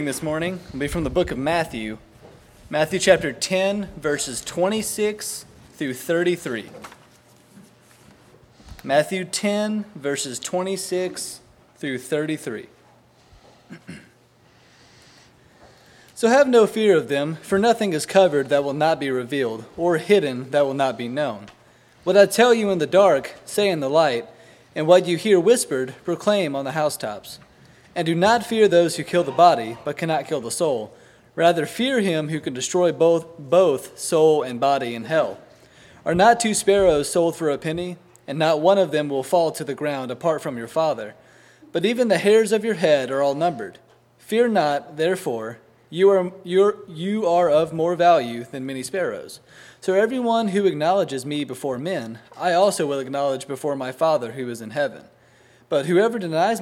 This morning will be from the book of Matthew, Matthew chapter 10, verses 26 through 33. Matthew 10, verses 26 through 33. So have no fear of them, for nothing is covered that will not be revealed, or hidden that will not be known. What I tell you in the dark, say in the light, and what you hear whispered, proclaim on the housetops. And do not fear those who kill the body, but cannot kill the soul. Rather fear him who can destroy both soul and body in hell. Are not 2 sparrows sold for a penny? And not one of them will fall to the ground apart from your Father. But even the hairs of your head are all numbered. Fear not, therefore, you are of more value than many sparrows. So everyone who acknowledges me before men, I also will acknowledge before my Father who is in heaven. But whoever denies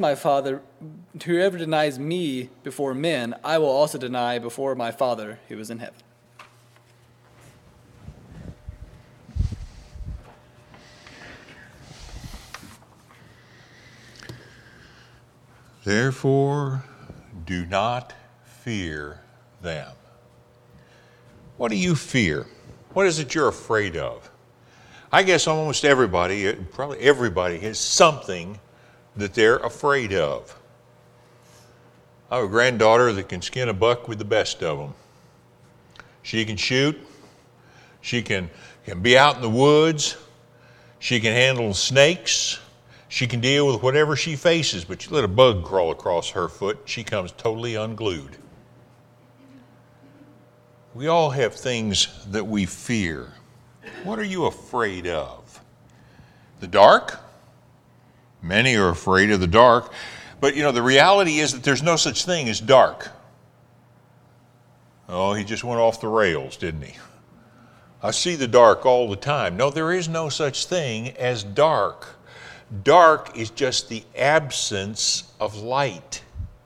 me before men, I will also deny before my Father who is in heaven. Therefore, do not fear them. What do you fear? What is it you're afraid of? I guess almost everybody, probably everybody, has something that they're afraid of. I have a granddaughter that can skin a buck with the best of them. She can shoot. She can be out in the woods. She can handle snakes. She can deal with whatever she faces, but you let a bug crawl across her foot, she comes totally unglued. We all have things that we fear. What are you afraid of? The dark? Many are afraid of the dark, but the reality is that there's no such thing as dark. Oh, he just went off the rails, didn't he? I see the dark all the time. No, there is no such thing as dark. Dark is just the absence of light.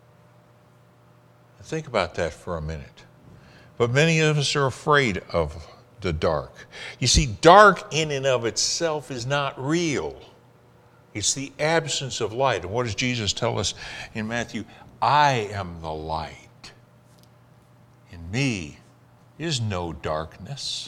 Think about that for a minute. But many of us are afraid of the dark. You see, dark in and of itself is not real. It's the absence of light. And what does Jesus tell us in Matthew? I am the light. In me is no darkness.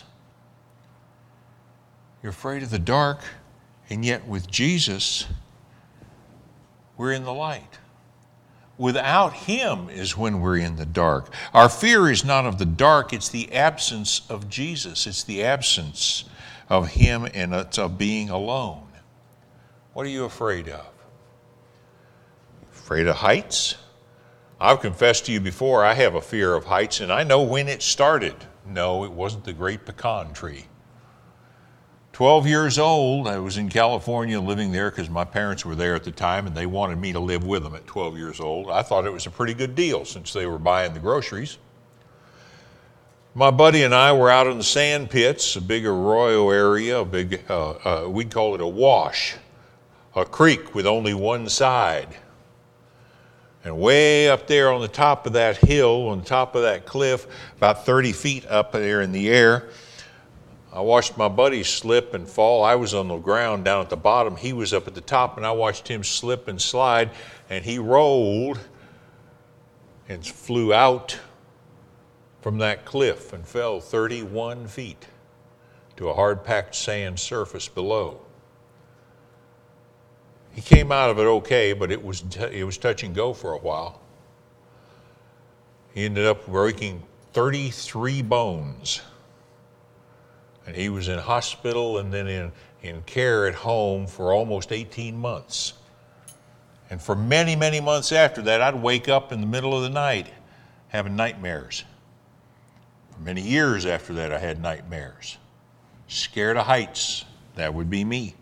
You're afraid of the dark, and yet with Jesus, we're in the light. Without him is when we're in the dark. Our fear is not of the dark, it's the absence of Jesus. It's the absence of him, and it's of being alone. What are you afraid of? Afraid of heights? I've confessed to you before, I have a fear of heights, and I know when it started. No, it wasn't the great pecan tree. 12 years old, I was in California living there because my parents were there at the time, and they wanted me to live with them at 12 years old. I thought it was a pretty good deal since they were buying the groceries. My buddy and I were out in the sand pits, a big arroyo area, we'd call it a wash. A creek with only one side. And way up there on the top of that hill, on the top of that cliff, about 30 feet up there in the air, I watched my buddy slip and fall. I was on the ground down at the bottom. He was up at the top, and I watched him slip and slide, and he rolled and flew out from that cliff and fell 31 feet to a hard-packed sand surface below. He came out of it okay, but it was touch and go for a while. He ended up breaking 33 bones. And he was in hospital and then in care at home for almost 18 months. And for many, many months after that, I'd wake up in the middle of the night having nightmares. For many years after that, I had nightmares. Scared of heights, that would be me.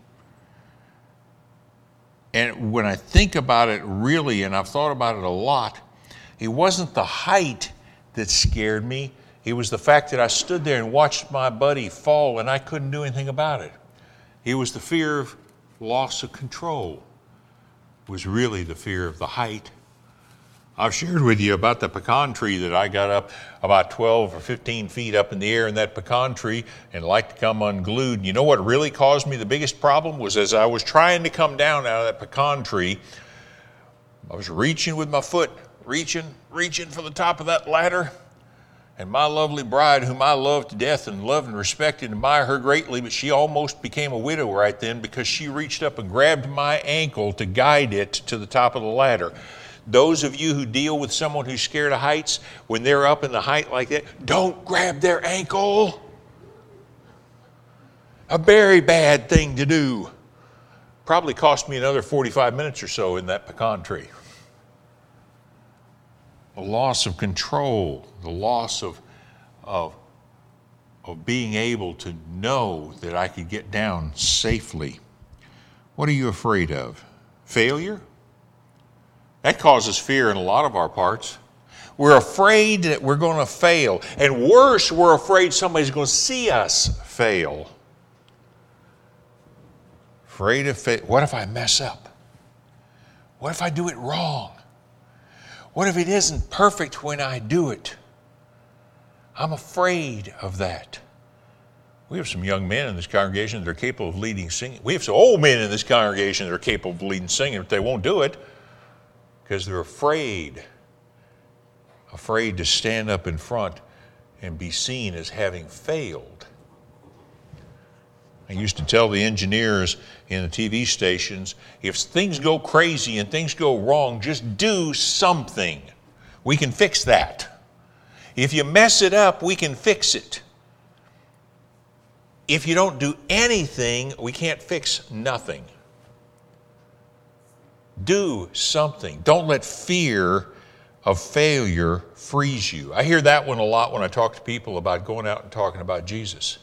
And when I think about it really, and I've thought about it a lot, it wasn't the height that scared me. It was the fact that I stood there and watched my buddy fall and I couldn't do anything about it. It was the fear of loss of control. It was really the fear of the height. I've shared with you about the pecan tree that I got up about 12 or 15 feet up in the air in that pecan tree and like to come unglued. You know what really caused me the biggest problem was as I was trying to come down out of that pecan tree, I was reaching with my foot reaching for the top of that ladder. And my lovely bride, whom I love to death and love and respect and admire her greatly, but she almost became a widow right then because she reached up and grabbed my ankle to guide it to the top of the ladder. Those of you who deal with someone who's scared of heights, when they're up in the height like that, don't grab their ankle. A very bad thing to do. Probably cost me another 45 minutes or so in that pecan tree. The loss of control, the loss of being able to know that I could get down safely. What are you afraid of? Failure? That causes fear in a lot of our parts. We're afraid that we're going to fail. And worse, we're afraid somebody's going to see us fail. Afraid of fail. What if I mess up? What if I do it wrong? What if it isn't perfect when I do it? I'm afraid of that. We have some young men in this congregation that are capable of leading singing. We have some old men in this congregation that are capable of leading singing, but they won't do it because they're afraid to stand up in front and be seen as having failed. I used to tell the engineers in the TV stations, if things go crazy and things go wrong, just do something. We can fix that. If you mess it up, we can fix it. If you don't do anything, we can't fix nothing. Do something. Don't let fear of failure freeze you. I hear that one a lot when I talk to people about going out and talking about Jesus.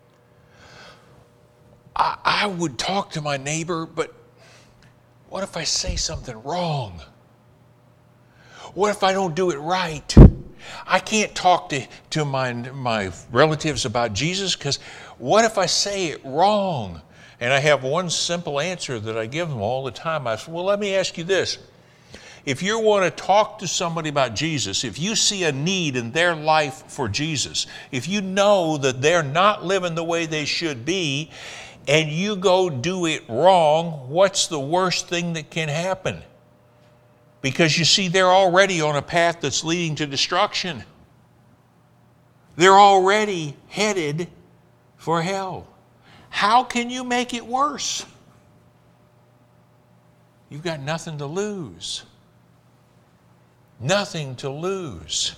I would talk to my neighbor, but what if I say something wrong? What if I don't do it right? I can't talk to my relatives about Jesus because what if I say it wrong? And I have one simple answer that I give them all the time. I say, well, let me ask you this. If you want to talk to somebody about Jesus, if you see a need in their life for Jesus, if you know that they're not living the way they should be, and you go do it wrong, what's the worst thing that can happen? Because you see, they're already on a path that's leading to destruction. They're already headed for hell. How can you make it worse? You've got nothing to lose. Nothing to lose.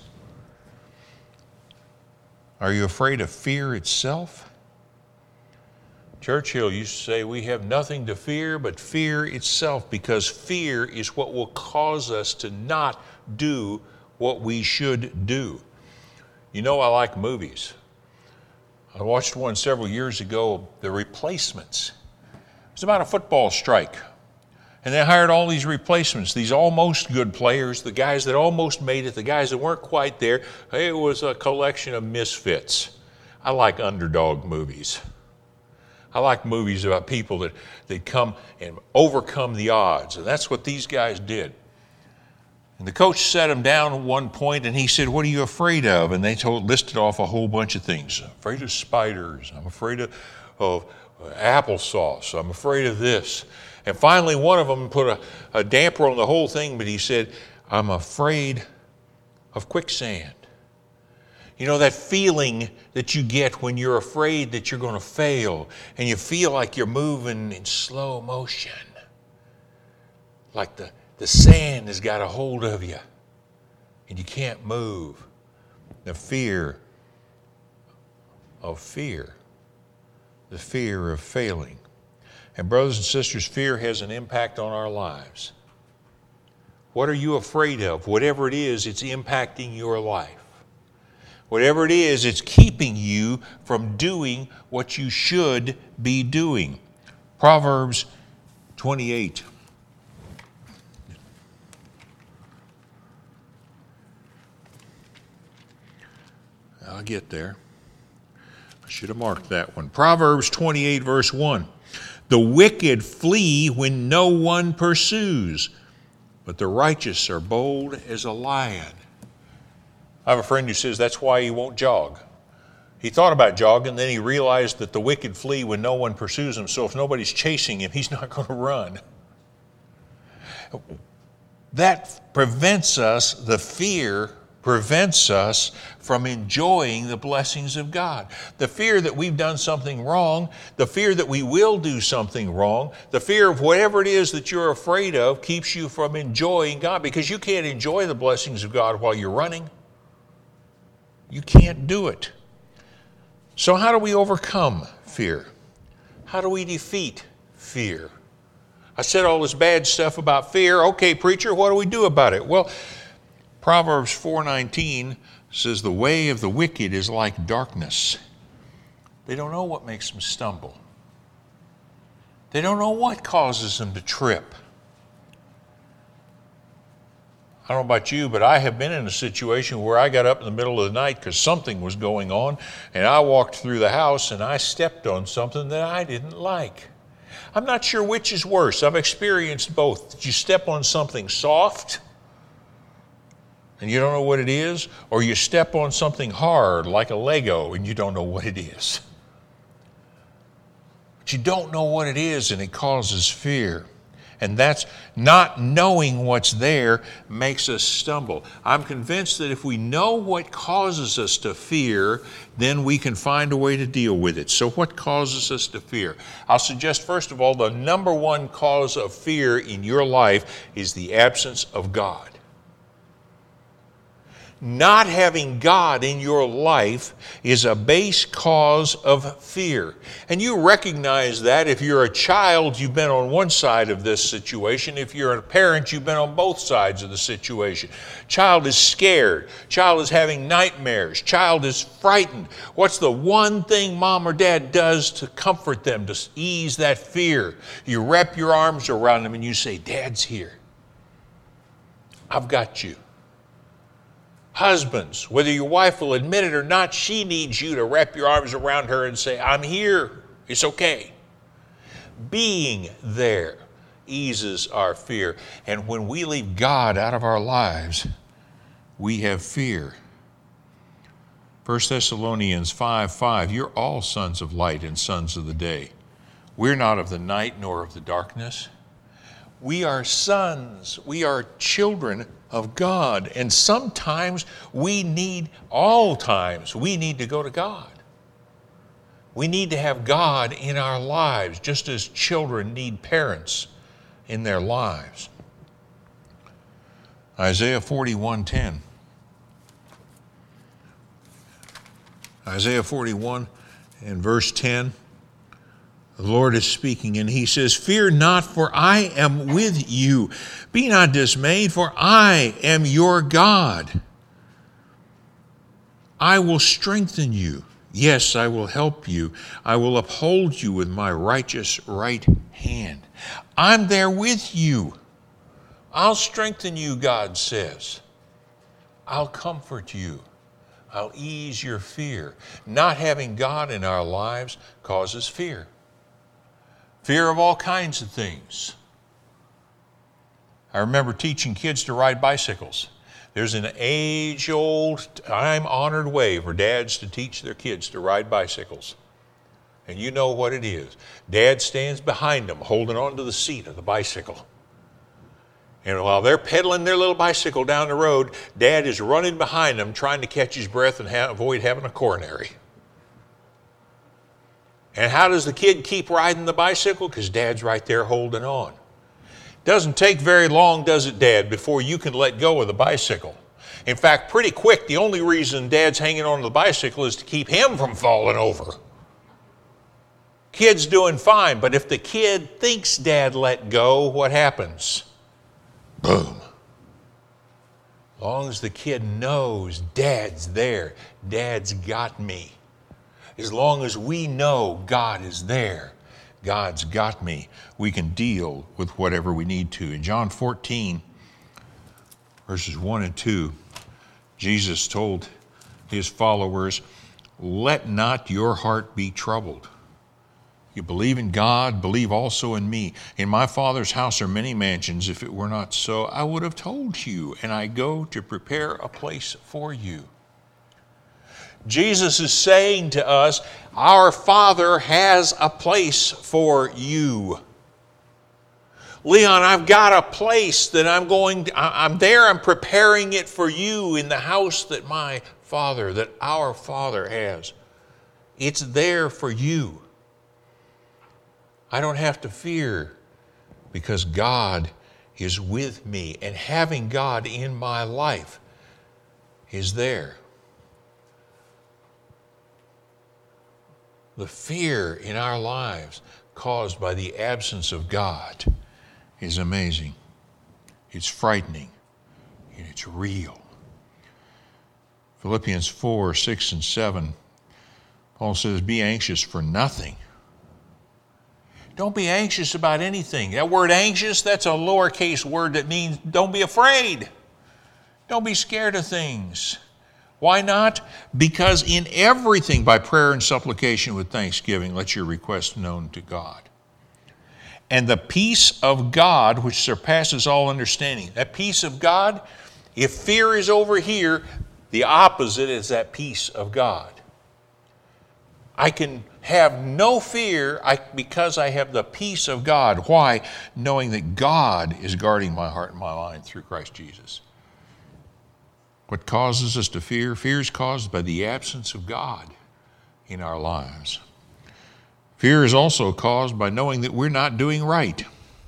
Are you afraid of fear itself? Churchill used to say, we have nothing to fear but fear itself, because fear is what will cause us to not do what we should do. You know, I like movies. I watched one several years ago, The Replacements. It was about a football strike. And they hired all these replacements, these almost good players, the guys that almost made it, the guys that weren't quite there. It was a collection of misfits. I like underdog movies. I like movies about people that come and overcome the odds. And that's what these guys did. And the coach sat them down at one point and he said, what are you afraid of? And they listed off a whole bunch of things. I'm afraid of spiders. I'm afraid of applesauce. I'm afraid of this. And finally, one of them put a damper on the whole thing, but he said, I'm afraid of quicksand. You know, that feeling that you get when you're afraid that you're going to fail and you feel like you're moving in slow motion. Like the sand has got a hold of you and you can't move. The fear of fear. The fear of failing. And brothers and sisters, fear has an impact on our lives. What are you afraid of? Whatever it is, it's impacting your life. Whatever it is, it's keeping you from doing what you should be doing. Proverbs 28. I'll get there. I should have marked that one. Proverbs 28, verse 1. The wicked flee when no one pursues, but the righteous are bold as a lion. I have a friend who says that's why he won't jog. He thought about jogging, then he realized that the wicked flee when no one pursues them, so if nobody's chasing him, he's not going to run. That prevents us, the fear prevents us from enjoying the blessings of God. The fear that we've done something wrong, the fear that we will do something wrong, the fear of whatever it is that you're afraid of keeps you from enjoying God, because you can't enjoy the blessings of God while you're running. You can't do it. So how do we overcome fear? How do we defeat fear? I said all this bad stuff about fear. Okay, preacher, what do we do about it? Well, Proverbs 4:19 says, the way of the wicked is like darkness. They don't know what makes them stumble. They don't know what causes them to trip. I don't know about you, but I have been in a situation where I got up in the middle of the night because something was going on, and I walked through the house and I stepped on something that I didn't like. I'm not sure which is worse. I've experienced both. Did you step on something soft and you don't know what it is, or you step on something hard like a Lego and you don't know what it is? But you don't know what it is, and it causes fear. And that's not knowing what's there makes us stumble. I'm convinced that if we know what causes us to fear, then we can find a way to deal with it. So what causes us to fear? I'll suggest, first of all, the number one cause of fear in your life is the absence of God. Not having God in your life is a base cause of fear. And you recognize that. If you're a child, you've been on one side of this situation. If you're a parent, you've been on both sides of the situation. Child is scared. Child is having nightmares. Child is frightened. What's the one thing mom or dad does to comfort them, to ease that fear? You wrap your arms around them and you say, Dad's here. I've got you. Husbands, whether your wife will admit it or not, she needs you to wrap your arms around her and say, I'm here. It's okay. Being there eases our fear. And when we leave God out of our lives, we have fear. 1 Thessalonians 5:5, you're all sons of light and sons of the day. We're not of the night nor of the darkness. We are sons. We are children of God. And sometimes all times, we need to go to God. We need to have God in our lives, just as children need parents in their lives. Isaiah 41:10. Isaiah 41 and verse 10. The Lord is speaking, and he says, fear not, for I am with you. Be not dismayed, for I am your God. I will strengthen you. Yes, I will help you. I will uphold you with my righteous right hand. I'm there with you. I'll strengthen you, God says. I'll comfort you. I'll ease your fear. Not having God in our lives causes fear. Fear of all kinds of things. I remember teaching kids to ride bicycles. There's an age-old, time-honored way for dads to teach their kids to ride bicycles. And you know what it is. Dad stands behind them, holding onto the seat of the bicycle. And while they're pedaling their little bicycle down the road, Dad is running behind them, trying to catch his breath and avoid having a coronary. And how does the kid keep riding the bicycle? Because Dad's right there holding on. Doesn't take very long, does it, Dad, before you can let go of the bicycle? In fact, pretty quick, the only reason Dad's hanging on to the bicycle is to keep him from falling over. Kid's doing fine, but if the kid thinks Dad let go, what happens? Boom. As long as the kid knows Dad's there, Dad's got me. As long as we know God is there, God's got me, we can deal with whatever we need to. In John 14, verses 1 and 2, Jesus told his followers, let not your heart be troubled. You believe in God, believe also in me. In my Father's house are many mansions. If it were not so, I would have told you, and I go to prepare a place for you. Jesus is saying to us, our Father has a place for you. Leon, I've got a place that I'm there, I'm preparing it for you in the house that our Father has. It's there for you. I don't have to fear because God is with me, and having God in my life is there. The fear in our lives caused by the absence of God is amazing. It's frightening, and it's real. Philippians 4, 6, and 7, Paul says, be anxious for nothing. Don't be anxious about anything. That word anxious, that's a lowercase word that means don't be afraid. Don't be scared of things. Why not? Because in everything, by prayer and supplication with thanksgiving, let your requests known to God. And the peace of God, which surpasses all understanding, that peace of God, if fear is over here, the opposite is that peace of God. I can have no fear because I have the peace of God. Why? Knowing that God is guarding my heart and my mind through Christ Jesus. What causes us to fear? Fear is caused by the absence of God in our lives. Fear is also caused by knowing that we're not doing right.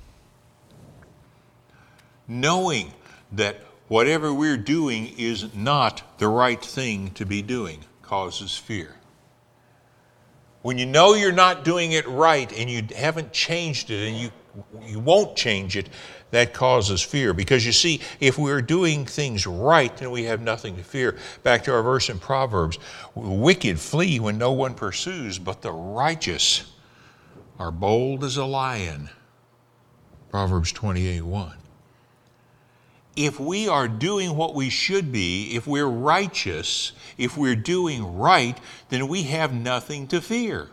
Knowing that whatever we're doing is not the right thing to be doing causes fear. When you know you're not doing it right and you haven't changed it and you won't change it, that causes fear. Because you see, if we're doing things right, then we have nothing to fear. Back to our verse in Proverbs, wicked flee when no one pursues, but the righteous are bold as a lion. Proverbs 28:1. If we are doing what we should be, if we're righteous, if we're doing right, then we have nothing to fear.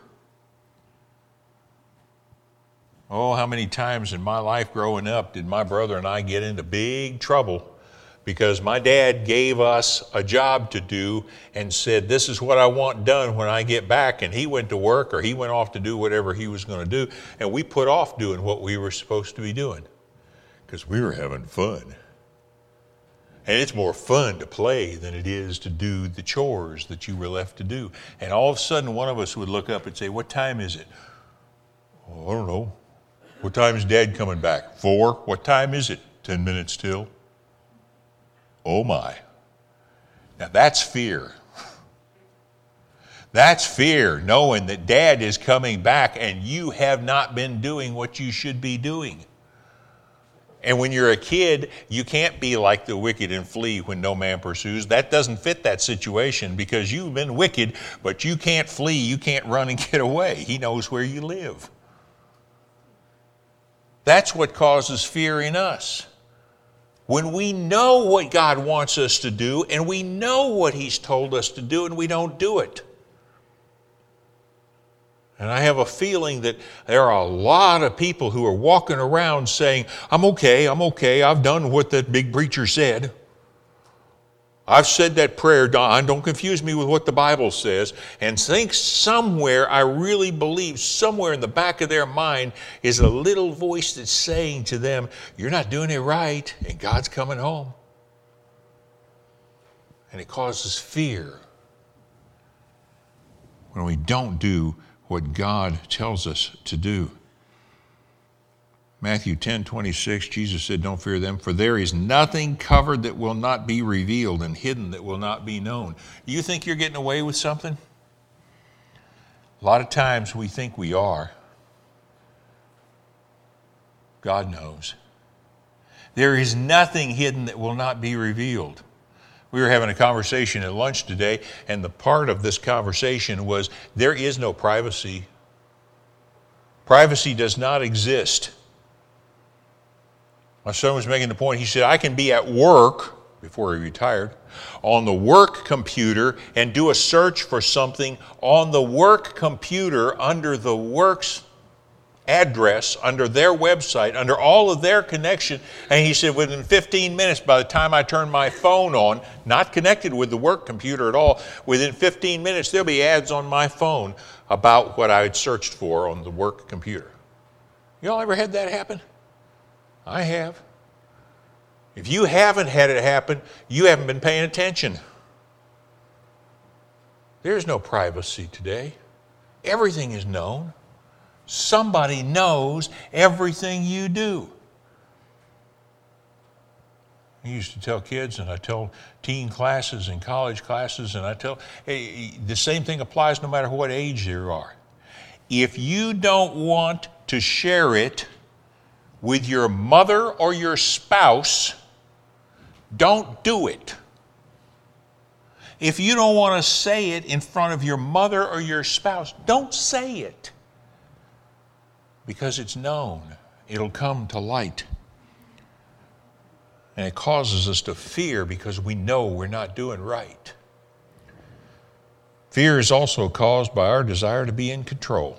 Oh, how many times in my life growing up did my brother and I get into big trouble because my dad gave us a job to do and said, this is what I want done when I get back, and he went to work or he went off to do whatever he was going to do, and we put off doing what we were supposed to be doing because we were having fun. And it's more fun to play than it is to do the chores that you were left to do. And all of a sudden, one of us would look up and say, what time is it? Oh, I don't know. What time is Dad coming back? 4. What time is it? 10 minutes till. Oh my. Now that's fear. That's fear, knowing that Dad is coming back and you have not been doing what you should be doing. And when you're a kid, you can't be like the wicked and flee when no man pursues. That doesn't fit that situation because you've been wicked, but you can't flee, you can't run and get away. He knows where you live. That's what causes fear in us. When we know what God wants us to do and we know what He's told us to do and we don't do it. And I have a feeling that there are a lot of people who are walking around saying, I'm okay, I've done what that big preacher said. I've said that prayer, Don, don't confuse me with what the Bible says, and think somewhere, I really believe somewhere in the back of their mind is a little voice that's saying to them, you're not doing it right, and God's coming home. And it causes fear when we don't do what God tells us to do. Matthew 10:26, Jesus said, don't fear them, for there is nothing covered that will not be revealed and hidden that will not be known. Do you think you're getting away with something? A lot of times we think we are. God knows. There is nothing hidden that will not be revealed. We were having a conversation at lunch today, and the part of this conversation was there is no privacy. Privacy does not exist. My son was making the point, he said, I can be at work, before he retired, on the work computer and do a search for something on the work computer under the work's address, under their website, under all of their connection. And he said, within 15 minutes, by the time I turn my phone on, not connected with the work computer at all, within 15 minutes, there'll be ads on my phone about what I had searched for on the work computer. You all ever had that happen? I have. If you haven't had it happen, you haven't been paying attention. There's no privacy today. Everything is known. Somebody knows everything you do. I used to tell kids, and I tell teen classes and college classes, and I tell, hey, the same thing applies no matter what age you are. If you don't want to share it with your mother or your spouse, don't do it. If you don't want to say it in front of your mother or your spouse, don't say it. Because it's known. It'll come to light. And it causes us to fear because we know we're not doing right. Fear is also caused by our desire to be in control.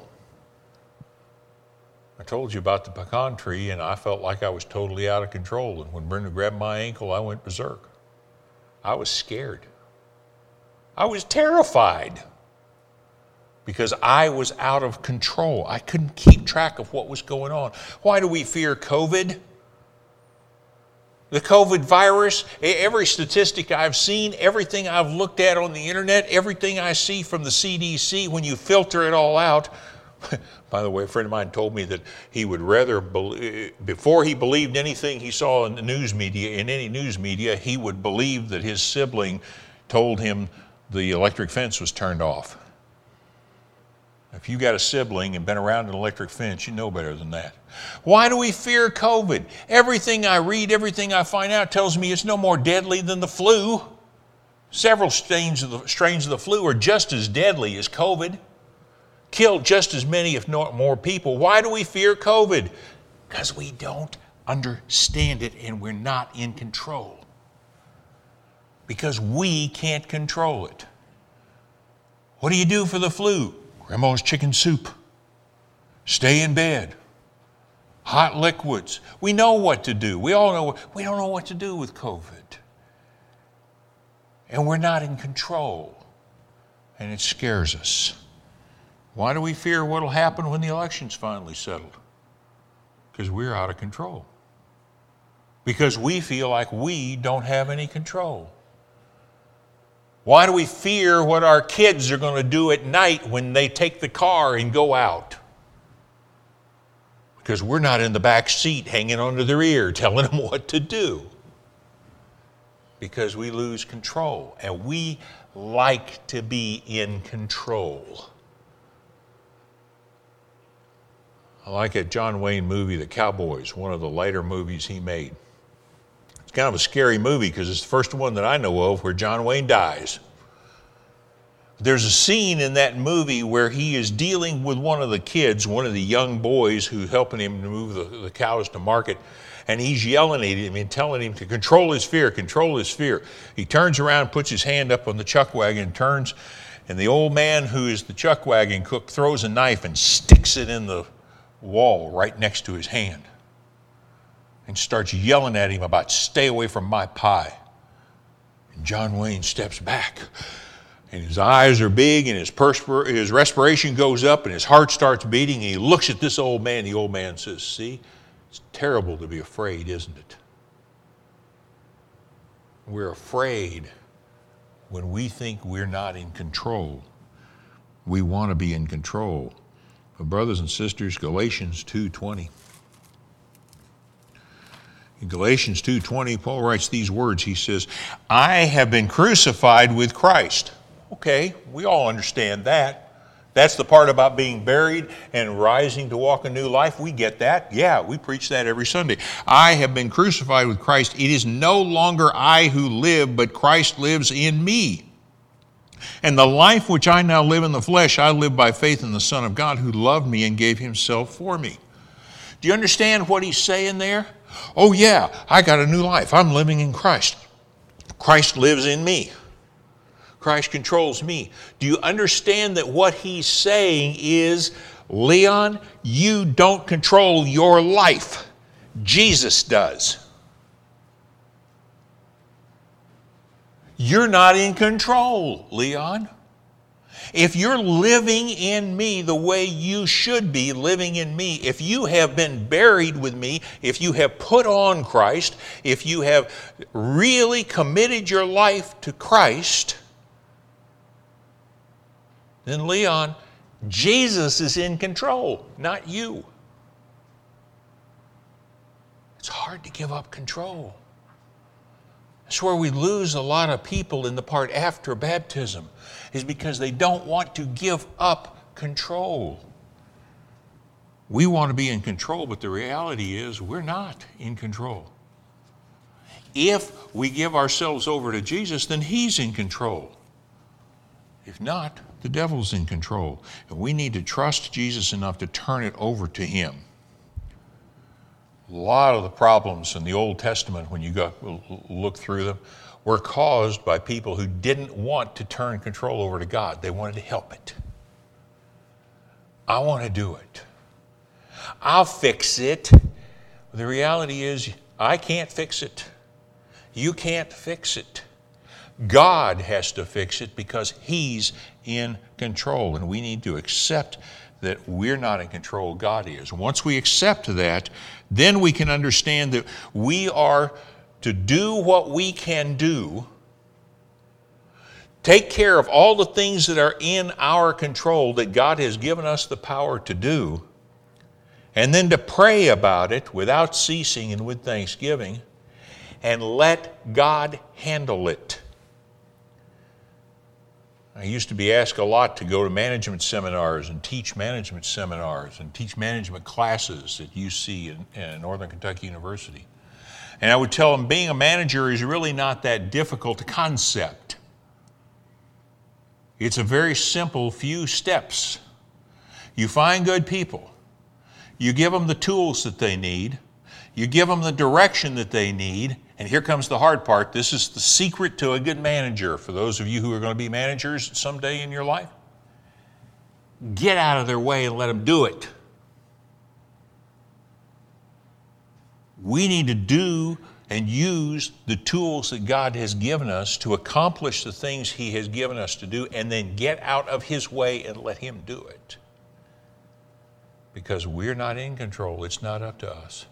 I told you about the pecan tree, and I felt like I was totally out of control. And when Brenda grabbed my ankle, I went berserk. I was scared. I was terrified because I was out of control. I couldn't keep track of what was going on. Why do we fear COVID? The COVID virus, every statistic I've seen, everything I've looked at on the internet, everything I see from the CDC, when you filter it all out. By the way, a friend of mine told me that he would rather, before he believed anything he saw in the news media, in any news media, he would believe that his sibling told him the electric fence was turned off. If you got a sibling and been around an electric fence, you know better than that. Why do we fear COVID? Everything I read, everything I find out tells me it's no more deadly than the flu. Several strains of the flu are just as deadly as COVID. Kill just as many, if not more people. Why do we fear COVID? Because we don't understand it and we're not in control. Because we can't control it. What do you do for the flu? Grandma's chicken soup. Stay in bed. Hot liquids. We know what to do. We all know. We don't know what to do with COVID. And we're not in control. And it scares us. Why do we fear what will happen when the election's finally settled? Because we're out of control. Because we feel like we don't have any control. Why do we fear what our kids are going to do at night when they take the car and go out? Because we're not in the back seat hanging onto their ear telling them what to do. Because we lose control, and we like to be in control. I like that John Wayne movie, The Cowboys, one of the later movies he made. It's kind of a scary movie because it's the first one that I know of where John Wayne dies. There's a scene in that movie where he is dealing with one of the kids, one of the young boys who's helping him to move the cows to market, and he's yelling at him and telling him to control his fear, control his fear. He turns around, puts his hand up on the chuck wagon, turns, and the old man who is the chuck wagon cook throws a knife and sticks it in the wall right next to his hand and starts yelling at him about stay away from my pie. And John Wayne steps back and his eyes are big and his respiration goes up and his heart starts beating and he looks at this old man. The old man says, see, it's terrible to be afraid, isn't it? We're afraid when we think we're not in control. We want to be in control. But brothers and sisters, Galatians 2:20. In Galatians 2:20, Paul writes these words. He says, I have been crucified with Christ. Okay, we all understand that. That's the part about being buried and rising to walk a new life. We get that. Yeah, we preach that every Sunday. I have been crucified with Christ. It is no longer I who live, but Christ lives in me. And the life which I now live in the flesh, I live by faith in the Son of God who loved me and gave himself for me. Do you understand what he's saying there? Oh yeah, I got a new life. I'm living in Christ. Christ lives in me. Christ controls me. Do you understand that what he's saying is, Leon, you don't control your life. Jesus does. You're not in control, Leon. If you're living in me the way you should be living in me, if you have been buried with me, if you have put on Christ, if you have really committed your life to Christ, then Leon, Jesus is in control, not you. It's hard to give up control. That's where we lose a lot of people in the part after baptism, is because they don't want to give up control. We want to be in control, but the reality is we're not in control. If we give ourselves over to Jesus, then He's in control. If not, the devil's in control. And we need to trust Jesus enough to turn it over to Him. A lot of the problems in the Old Testament, when you look through them, were caused by people who didn't want to turn control over to God. They wanted to help it. I want to do it. I'll fix it. The reality is, I can't fix it. You can't fix it. God has to fix it because He's in control, and we need to accept that we're not in control, God is. Once we accept that, then we can understand that we are to do what we can do, take care of all the things that are in our control that God has given us the power to do, and then to pray about it without ceasing and with thanksgiving, and let God handle it. I used to be asked a lot to go to management seminars and teach management seminars and teach management classes at UC and Northern Kentucky University. And I would tell them being a manager is really not that difficult a concept. It's a very simple few steps. You find good people. You give them the tools that they need. You give them the direction that they need. And here comes the hard part. This is the secret to a good manager for those of you who are going to be managers someday in your life. Get out of their way and let them do it. We need to do and use the tools that God has given us to accomplish the things He has given us to do, and then get out of His way and let Him do it. Because we're not in control. It's not up to us.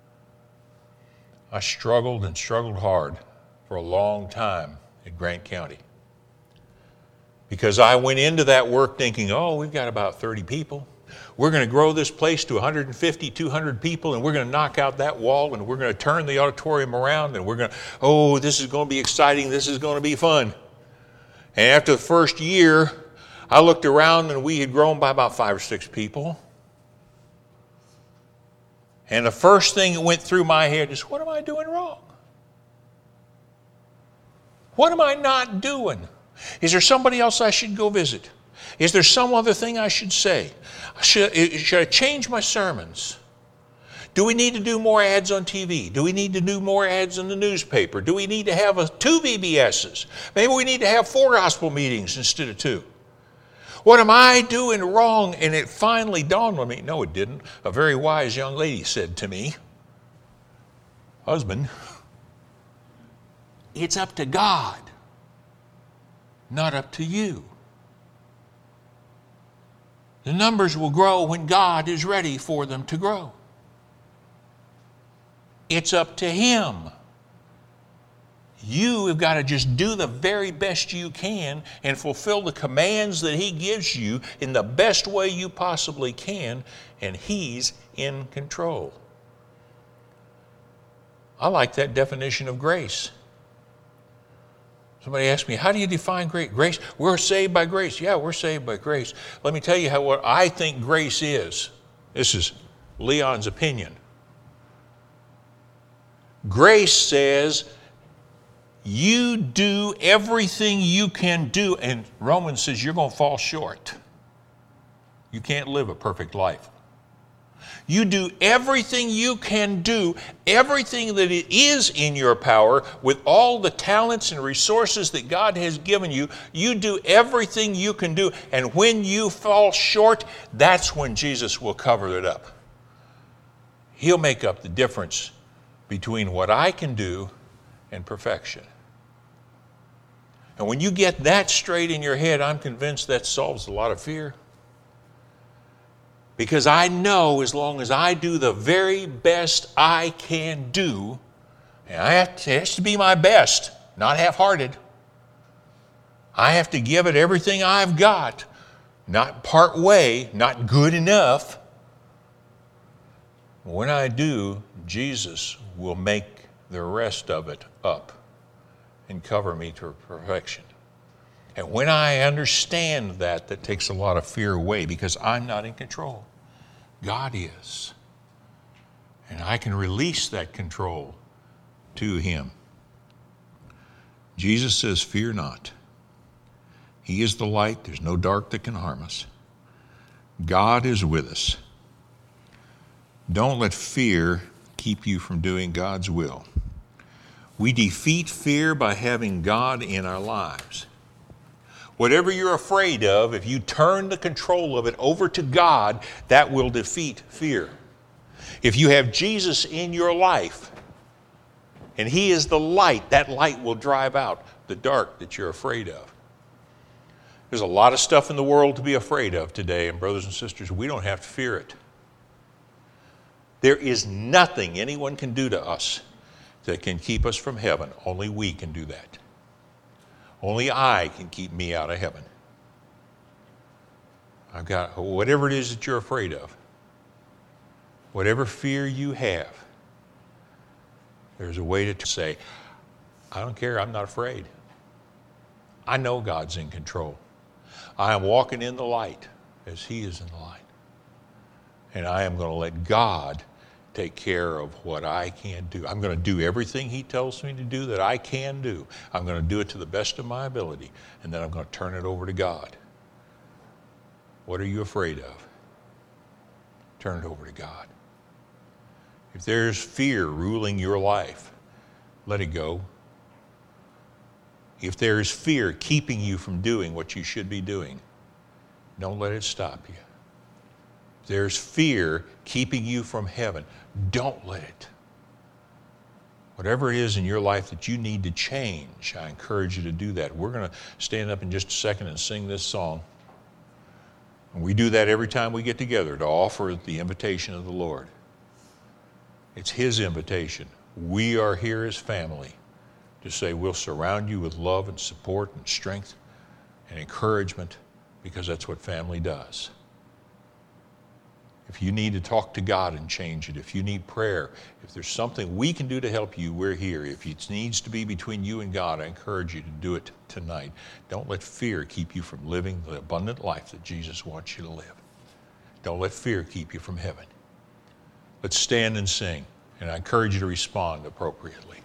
I struggled and struggled hard for a long time at Grant County, because I went into that work thinking, oh, we've got about 30 people. We're going to grow this place to 150, 200 people, and we're going to knock out that wall, and we're going to turn the auditorium around, and we're going to, oh, this is going to be exciting. This is going to be fun. And after the first year, I looked around, and we had grown by about 5 or 6 people. And the first thing that went through my head is, what am I doing wrong? What am I not doing? Is there somebody else I should go visit? Is there some other thing I should say? Should I change my sermons? Do we need to do more ads on TV? Do we need to do more ads in the newspaper? Do we need to have 2 VBSs? Maybe we need to have 4 gospel meetings instead of 2. What am I doing wrong? And it finally dawned on me. No, it didn't. A very wise young lady said to me, husband, it's up to God, not up to you. The numbers will grow when God is ready for them to grow. It's up to Him. You have got to just do the very best you can and fulfill the commands that He gives you in the best way you possibly can, and He's in control. I like that definition of grace. Somebody asked me, how do you define grace? We're saved by grace. Yeah, we're saved by grace. Let me tell you what I think grace is. This is Leon's opinion. Grace says, you do everything you can do, and Romans says you're going to fall short. You can't live a perfect life. You do everything you can do, everything that it is in your power, with all the talents and resources that God has given you. You do everything you can do, and when you fall short, that's when Jesus will cover it up. He'll make up the difference between what I can do and perfection. And when you get that straight in your head, I'm convinced that solves a lot of fear. Because I know as long as I do the very best I can do, and it has to be my best, not half-hearted. I have to give it everything I've got, not part way, not good enough. When I do, Jesus will make the rest of it up and cover me to perfection. And when I understand that, that takes a lot of fear away because I'm not in control. God is. And I can release that control to Him. Jesus says, fear not. He is the light. There's no dark that can harm us. God is with us. Don't let fear keep you from doing God's will. We defeat fear by having God in our lives. Whatever you're afraid of, if you turn the control of it over to God, that will defeat fear. If you have Jesus in your life, and He is the light, that light will drive out the dark that you're afraid of. There's a lot of stuff in the world to be afraid of today, and brothers and sisters, we don't have to fear it. There is nothing anyone can do to us that can keep us from heaven. Only we can do that. Only I can keep me out of heaven. I've got whatever it is that you're afraid of, whatever fear you have, there's a way to say, I don't care, I'm not afraid. I know God's in control. I am walking in the light as He is in the light. And I am going to let God take care of what I can't do. I'm going to do everything He tells me to do that I can do. I'm going to do it to the best of my ability, and then I'm going to turn it over to God. What are you afraid of? Turn it over to God. If there's fear ruling your life, let it go. If there's fear keeping you from doing what you should be doing, don't let it stop you. If there's fear keeping you from heaven, don't let it. Whatever it is in your life that you need to change, I encourage you to do that. We're going to stand up in just a second and sing this song. And we do that every time we get together to offer the invitation of the Lord. It's His invitation. We are here as family to say we'll surround you with love and support and strength and encouragement, because that's what family does. If you need to talk to God and change it, if you need prayer, if there's something we can do to help you, we're here. If it needs to be between you and God, I encourage you to do it tonight. Don't let fear keep you from living the abundant life that Jesus wants you to live. Don't let fear keep you from heaven. Let's stand and sing, and I encourage you to respond appropriately.